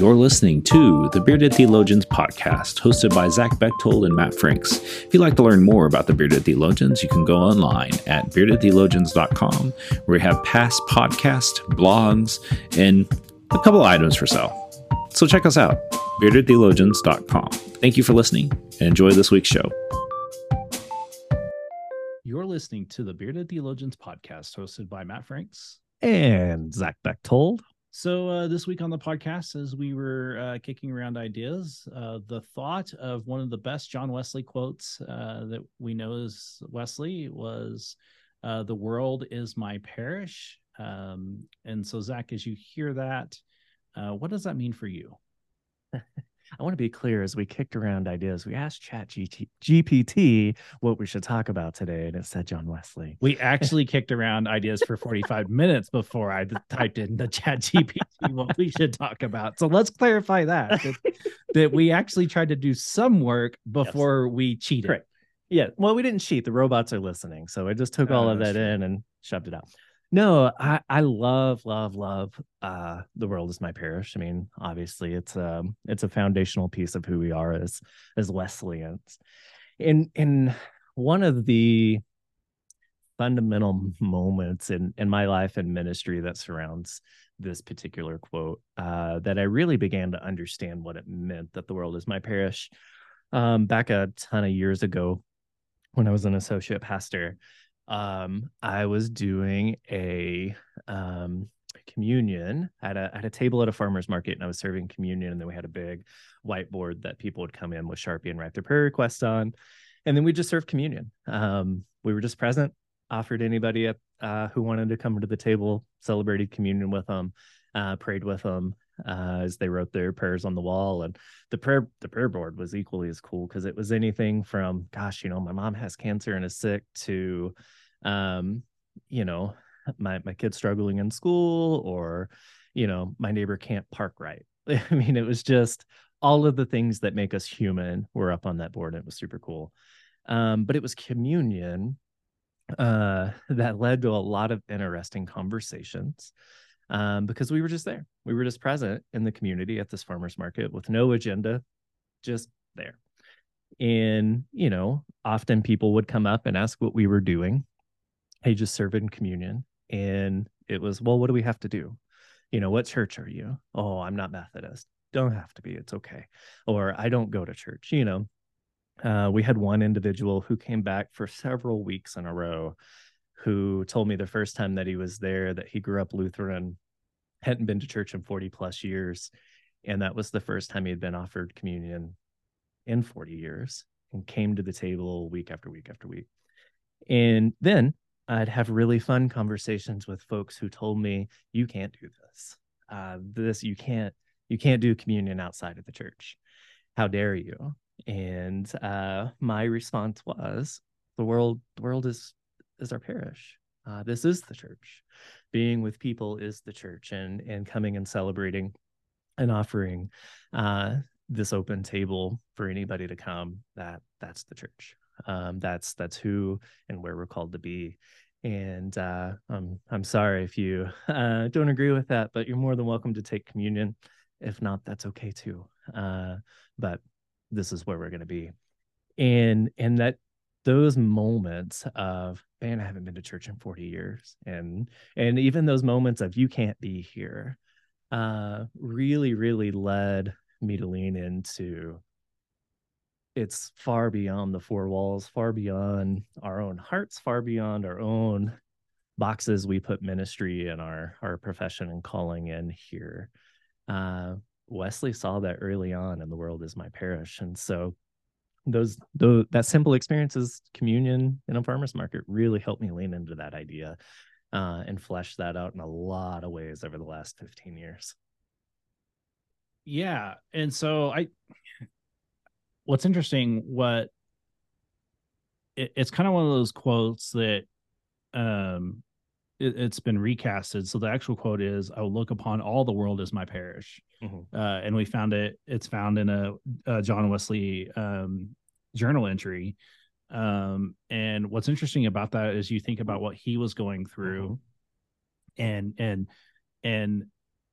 You're listening to the Bearded Theologians podcast, hosted by Zach Bechtold and Matt Franks. If you'd like to learn more about the Bearded Theologians, you can go online at beardedtheologians.com, where we have past podcasts, blogs, and a couple items for sale. So check us out, beardedtheologians.com. Thank you for listening, and enjoy this week's show. You're listening to the Bearded Theologians podcast, hosted by Matt Franks and Zach Bechtold. So this week on the podcast, as we were kicking around ideas, the thought of one of the best John Wesley quotes that we know as Wesley was, "The world is my parish." And so, Zach, as you hear that, what does that mean for you? I want to be clear, as we kicked around ideas, we asked ChatGPT what we should talk about today, and it said John Wesley. We actually kicked around ideas for 45 minutes before I typed in the ChatGPT what we should talk about. So let's clarify that we actually tried to do some work before we cheated. Correct. Yeah, well, we didn't cheat. The robots are listening, so I just took all of that in and shoved it out. No, I love The World is My Parish. I mean, obviously it's a foundational piece of who we are as Wesleyans. In one of the fundamental moments in my life and ministry that surrounds this particular quote, that I really began to understand what it meant, that the world is my parish, back a ton of years ago when I was an associate pastor. I was doing a communion at a table at a farmer's market, and I was serving communion, and then we had a big whiteboard that people would come in with Sharpie and write their prayer requests on, and then we just served communion. We were just present, offered anybody who wanted to come to the table, celebrated communion with them, prayed with them as they wrote their prayers on the wall. And the prayer board was equally as cool, because it was anything from, gosh, my mom has cancer and is sick, to my kid's struggling in school, or my neighbor can't park right. I mean, it was just all of the things that make us human were up on that board, and it was super cool. But it was communion that led to a lot of interesting conversations, because we were just there. We were just present in the community at this farmer's market with no agenda, just there. And, often people would come up and ask what we were doing. Hey, just serving communion. And it was, well, what do we have to do? What church are you? Oh, I'm not Methodist. Don't have to be. It's okay. Or I don't go to church. We had one individual who came back for several weeks in a row, who told me the first time that he was there that he grew up Lutheran, hadn't been to church in 40 plus years. And that was the first time he had been offered communion in 40 years, and came to the table week after week after week. And then I'd have really fun conversations with folks who told me, you can't do this. You can't do communion outside of the church. How dare you? And my response was, the world is our parish. This is the church. Being with people is the church, and coming and celebrating and offering this open table for anybody to come, that's the church. That's who and where we're called to be. And I'm sorry if you don't agree with that, but you're more than welcome to take communion. If not, that's okay too. But this is where we're going to be. And that those moments of, man, I haven't been to church in 40 years. And even those moments of, you can't be here, really, really led me to lean into, it's far beyond the four walls, far beyond our own hearts, far beyond our own boxes we put ministry and our profession and calling in here. Wesley saw that early on, and the world is my parish. And so that simple experience is communion in a farmer's market really helped me lean into that idea and flesh that out in a lot of ways over the last 15 years. Yeah. And so what's interesting, it's kind of one of those quotes that it's been recasted. So the actual quote is, "I will look upon all the world as my parish." Mm-hmm. And we found it's found in a John Wesley journal entry. And what's interesting about that is you think about what he was going through, mm-hmm. and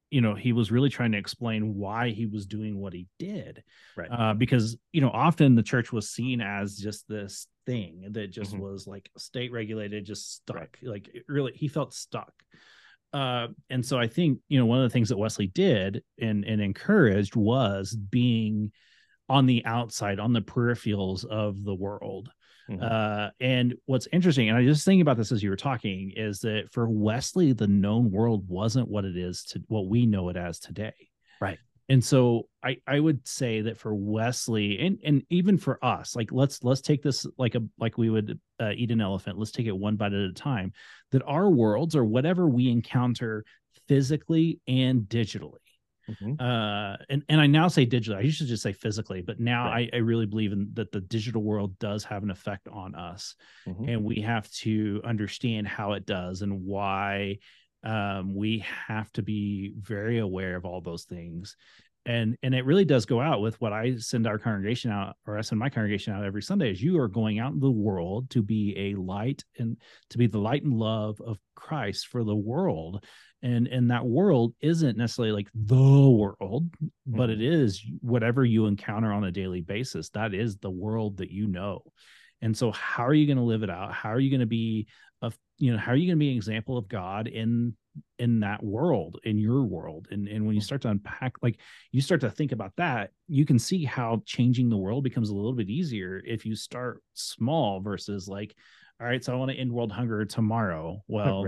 he was really trying to explain why he was doing what he did. Right. Because, often the church was seen as just this thing that just was like state regulated, just stuck. Right. Like really, he felt stuck. And so I think, one of the things that Wesley did and encouraged was being on the outside, on the peripherals of the world. And what's interesting, and I just thinking about this as you were talking, is that for Wesley, the known world wasn't what it is to what we know it as today. Right. And so I would say that for Wesley and even for us, like let's take this like we would eat an elephant. Let's take it one bite at a time. That our worlds, or whatever we encounter physically and digitally, and I now say digitally. I used to just say physically, but now I really believe in that the digital world does have an effect on us, and we have to understand how it does and why. We have to be very aware of all those things, and it really does go out with what I send our congregation out, or I send my congregation out every Sunday. Is you are going out in the world to be a light and to be the light and love of Christ for the world. And that world isn't necessarily like the world, but it is whatever you encounter on a daily basis. That is the world that you know. And so how are you going to live it out? How are you going to be how are you going to be an example of God in that world, in your world? And when you start to unpack, like you start to think about that, you can see how changing the world becomes a little bit easier if you start small versus like, all right, so I want to end world hunger tomorrow. Well,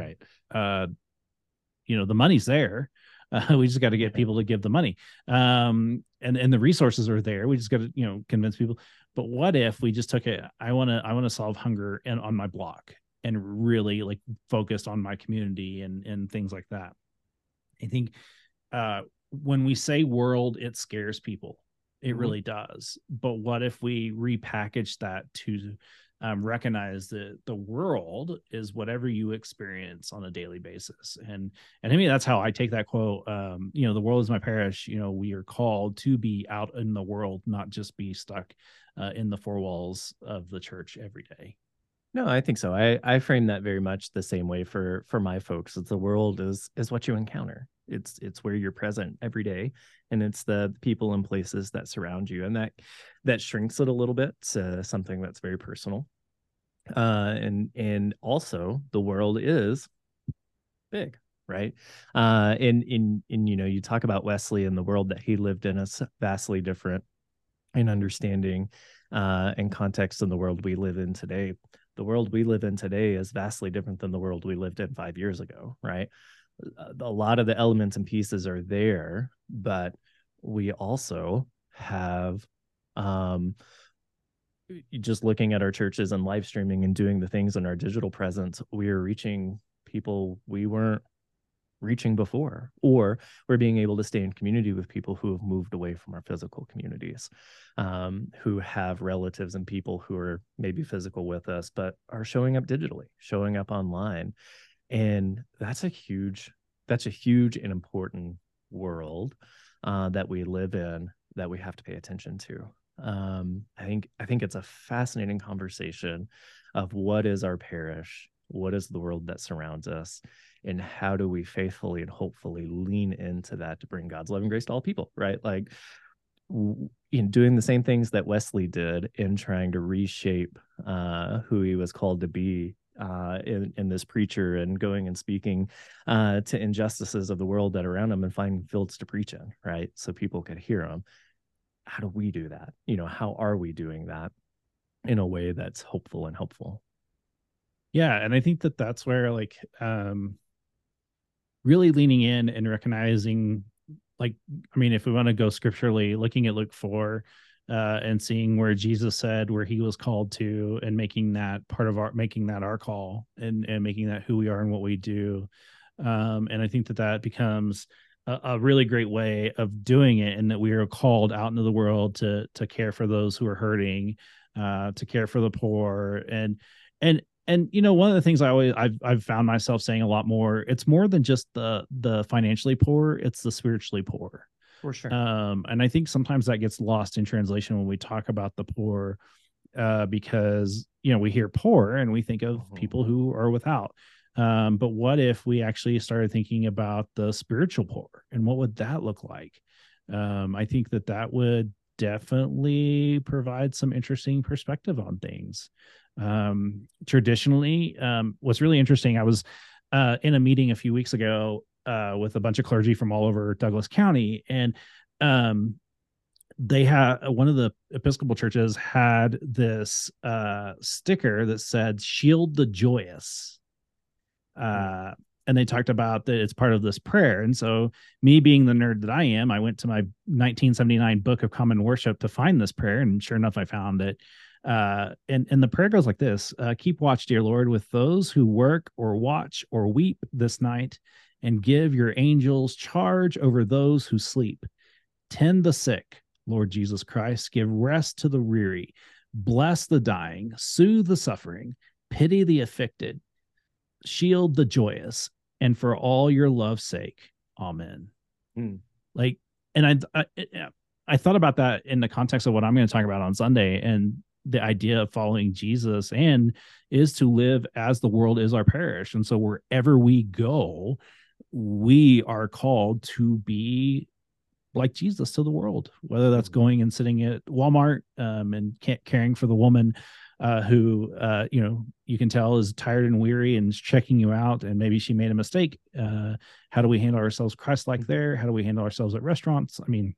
the money's there. We just got to get people to give the money. And the resources are there. We just got to, convince people. But what if we just took it? I want to solve hunger on my block and really like focused on my community and things like that. I think when we say world, it scares people. It really does. But what if we repackage that to recognize that the world is whatever you experience on a daily basis. And to me, that's how I take that quote. The world is my parish. We are called to be out in the world, not just be stuck in the four walls of the church every day. No, I think so. I frame that very much the same way for my folks. It's the world is what you encounter. It's where you're present every day, and it's the people and places that surround you, and that shrinks it a little bit to something that's very personal. And also the world is big, right? In you talk about Wesley and the world that he lived in is vastly different in understanding and context than the world we live in today. The world we live in today is vastly different than the world we lived in 5 years ago, right? A lot of the elements and pieces are there, but we also have just looking at our churches and live streaming and doing the things in our digital presence, we are reaching people we weren't reaching before, or we're being able to stay in community with people who have moved away from our physical communities, who have relatives and people who are maybe physical with us, but are showing up digitally, showing up online. And that's a huge and important world that we live in that we have to pay attention to. I think it's a fascinating conversation of what is our parish, what is the world that surrounds us, and how do we faithfully and hopefully lean into that to bring God's love and grace to all people, right? Like in doing the same things that Wesley did in trying to reshape who he was called to be in this preacher, and going and speaking to injustices of the world that are around him and finding fields to preach in, right? So people could hear him. How do we do that? How are we doing that in a way that's hopeful and helpful? Yeah. And I think that that's where really leaning in and recognizing, if we want to go scripturally, looking at Luke 4 and seeing where Jesus said where he was called to, and making that our call, and making that who we are and what we do. And I think that becomes a really great way of doing it, and that we are called out into the world to care for those who are hurting, to care for the poor. And one of the things I've found myself saying a lot more, it's more than just the financially poor, it's the spiritually poor. For sure. And I think sometimes that gets lost in translation when we talk about the poor, because we hear poor and we think of people who are without. But what if we actually started thinking about the spiritual poor, and what would that look like? I think that would definitely provide some interesting perspective on things. Traditionally, what's really interesting, I was in a meeting a few weeks ago with a bunch of clergy from all over Douglas County, and they had one of the Episcopal churches had this sticker that said "Shield the Joyous," and they talked about that it's part of this prayer. And so, me being the nerd that I am, I went to my 1979 Book of Common Worship to find this prayer, and sure enough, I found it. And the prayer goes like this: keep watch, dear Lord, with those who work or watch or weep this night, and give your angels charge over those who sleep. Tend the sick, Lord Jesus Christ, give rest to the weary, bless the dying, soothe the suffering, pity the afflicted, shield the joyous, and for all your love's sake, amen. Like, and I thought about that in the context of what I'm going to talk about on Sunday, and the idea of following Jesus and is to live as the world is our parish. And so wherever we go, we are called to be like Jesus to the world, whether that's going and sitting at Walmart and caring for the woman who, you can tell is tired and weary and is checking you out, and maybe she made a mistake. How do we handle ourselves Christ-like there? How do we handle ourselves at restaurants? I mean,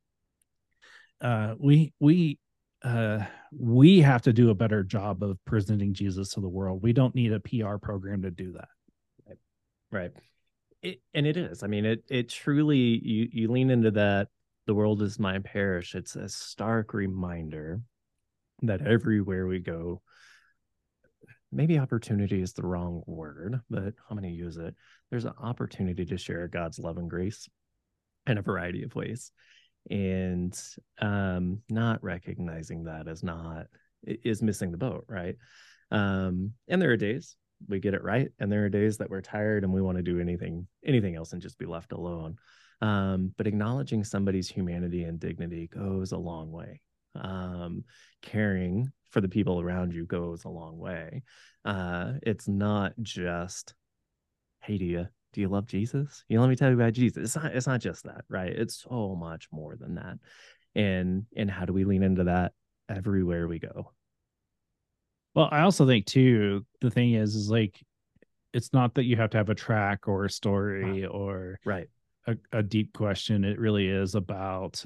we have to do a better job of presenting Jesus to the world. We don't need a PR program to do that. Right. And it is. I mean, it truly, you lean into that. The world is my parish. It's a stark reminder that everywhere we go, maybe opportunity is the wrong word, but I'm going to use it. There's an opportunity to share God's love and grace in a variety of ways. And not recognizing that is missing the boat, right? And there are days we get it right, and there are days that we're tired and we want to do anything else and just be left alone. But acknowledging somebody's humanity and dignity goes a long way. Caring for the people around you goes a long way. It's not just, hey, do you love Jesus? Let me tell you about Jesus. It's not just that, right? It's so much more than that. And how do we lean into that everywhere we go? Well, I also think too, the thing is like, it's not that you have to have a track or a story or right. a deep question. It really is about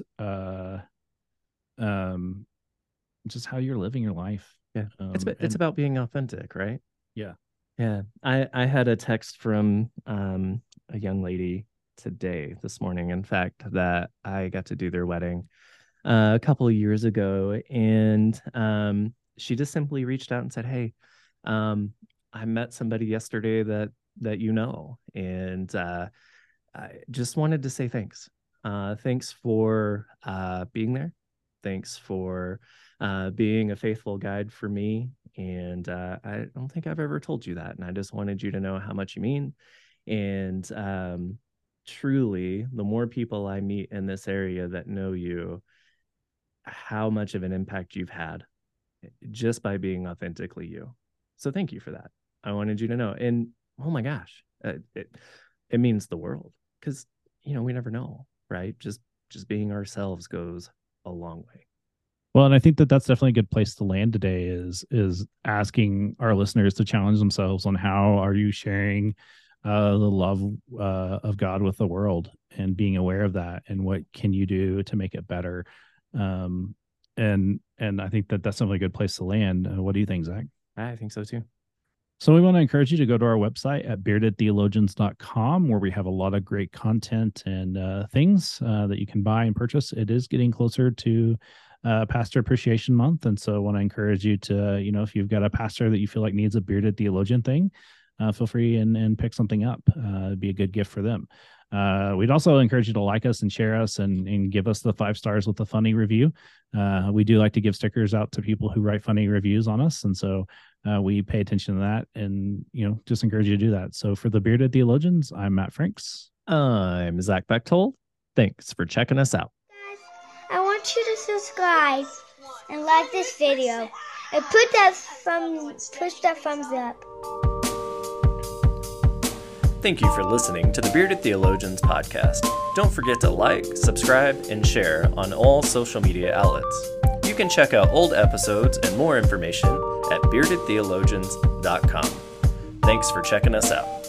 just how you're living your life. Yeah. It's about being authentic, right? Yeah. Yeah. I had a text from a young lady this morning, in fact, that I got to do their wedding a couple of years ago. And she just simply reached out and said, hey, I met somebody yesterday that and I just wanted to say thanks. Thanks for being there. Thanks for being a faithful guide for me. And I don't think I've ever told you that. And I just wanted you to know how much you mean. And truly, the more people I meet in this area that know you, how much of an impact you've had just by being authentically you. So thank you for that. I wanted you to know. And oh my gosh, it means the world, because, we never know, right? Just being ourselves goes a long way. Well, and I think that's definitely a good place to land today is asking our listeners to challenge themselves on how are you sharing the love of God with the world, and being aware of that, and what can you do to make it better. And I think that's definitely a good place to land. What do you think, Zach? I think so too. So we want to encourage you to go to our website at beardedtheologians.com, where we have a lot of great content and things that you can buy and purchase. It is getting closer to Pastor Appreciation Month. And so I want to encourage you to, if you've got a pastor that you feel like needs a bearded theologian thing, feel free and pick something up. It'd be a good gift for them. We'd also encourage you to like us and share us and give us the 5 stars with a funny review. We do like to give stickers out to people who write funny reviews on us. And so we pay attention to that, and, just encourage you to do that. So for the Bearded Theologians, I'm Matt Franks. I'm Zach Bechtold. Thanks for checking us out. Guys, I want you to subscribe and like this video and push that thumbs up. Thank you for listening to the Bearded Theologians podcast. Don't forget to like, subscribe, and share on all social media outlets. You can check out old episodes and more information at beardedtheologians.com. Thanks for checking us out.